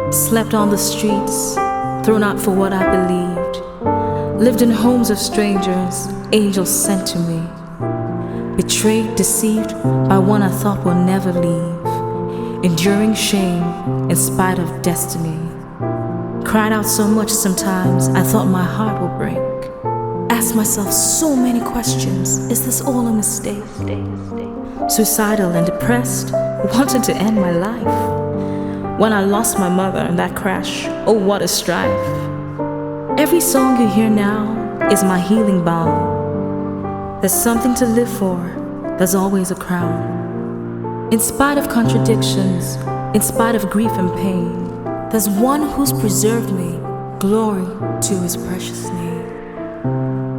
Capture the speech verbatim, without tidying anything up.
Slept on the streets, thrown out for what I believed. Lived in homes of strangers, angels sent to me. Betrayed, deceived by one I thought would never leave. Enduring shame in spite of destiny. Cried out so much sometimes I thought my heart would break. Asked myself so many questions, is this all a mistake? Suicidal and depressed, wanted to end my life. When I lost my mother in that crash, oh what a strife. Every song you hear now is my healing balm. There's something to live for, there's always a crown. In spite of contradictions, in spite of grief and pain, there's one who's preserved me, glory to his precious name.